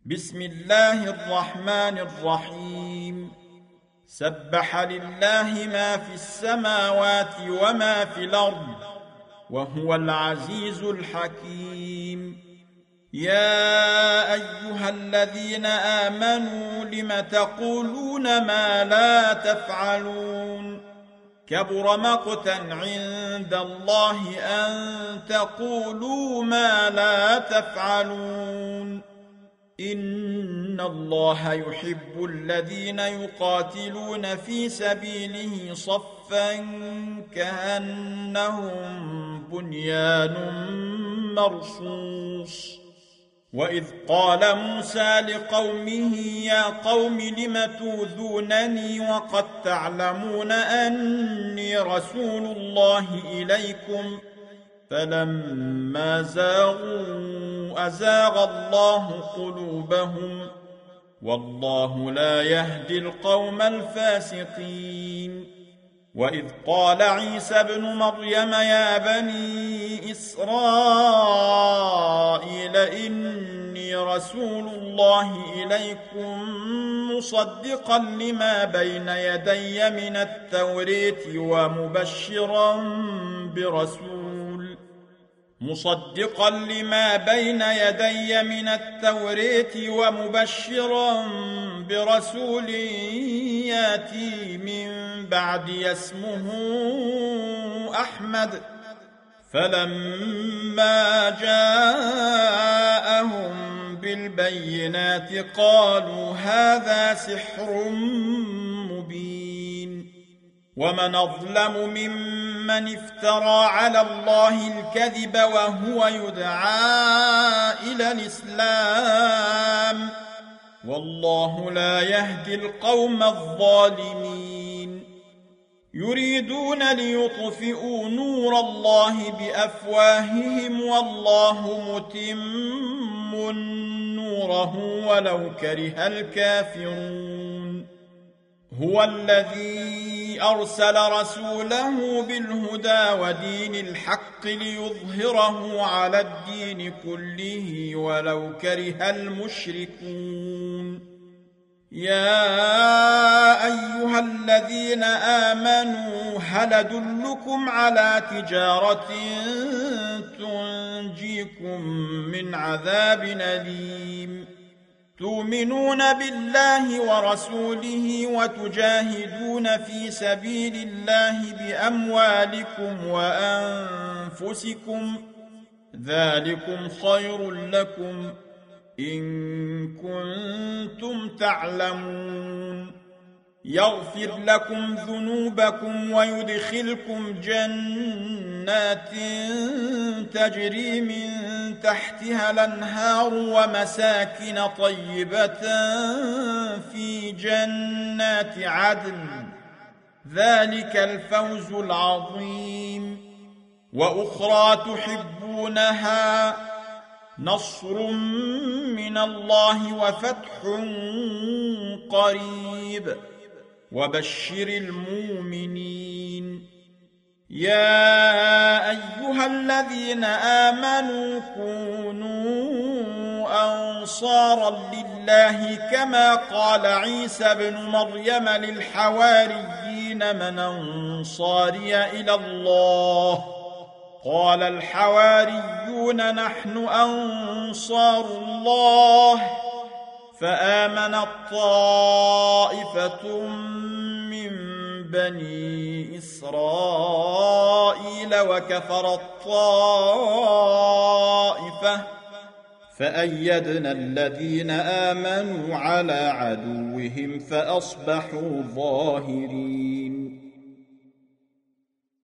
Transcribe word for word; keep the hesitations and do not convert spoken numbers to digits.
بسم الله الرحمن الرحيم سبح لله ما في السماوات وما في الأرض وهو العزيز الحكيم. يا أيها الذين آمنوا لم تقولون ما لا تفعلون كبر مقتا عند الله أن تقولوا ما لا تفعلون. إن الله يحب الذين يقاتلون في سبيله صفا كأنهم بنيان مرصوص. وإذ قال موسى لقومه يا قوم لم توذونني وقد تعلمون أني رسول الله إليكم فلما زاغوا أزاغ الله قلوبهم والله لا يهدي القوم الفاسقين. وإذ قال عيسى ابن مريم يا بني إسرائيل إني رسول الله إليكم مصدقا لما بين يدي من التوراة ومبشرا برسول مصدقا لما بين يدي من التوراة ومبشرا برسول ياتي من بعدي اسمه أحمد. فلما جاءهم بالبينات قالوا هذا سحر مبين. ومن أظلم ممن افترى على الله الكذب وهو يدعى إلى الإسلام والله لا يهدي القوم الظالمين. يريدون ليطفئوا نور الله بأفواههم والله متم نوره ولو كره الكافرون. هو الذي أرسل رسوله بالهدى ودين الحق ليظهره على الدين كله ولو كره المشركون. يا أيها الذين آمنوا هل أدلكم على تجارة تنجيكم من عذاب أليم تؤمنون بالله ورسوله وتجاهدون في سبيل الله بأموالكم وأنفسكم ذلكم خير لكم إن كنتم تعلمون. يغفر لكم ذنوبكم ويدخلكم جنات تجري من تحتها الأنهار ومساكن طيبة في جنات عدن ذلك الفوز العظيم. وأخرى تحبونها نصر من الله وفتح قريب وبشر المؤمنين. يا أيها الذين آمنوا كونوا أنصارا لله كما قال عيسى ابن مريم للحواريين من أنصاري إلى الله قال الحواريون نحن أنصار الله فآمنت طائفة من بني إسرائيل وكفرت طائفة فأيدنا الذين آمنوا على عدوهم فأصبحوا ظاهرين.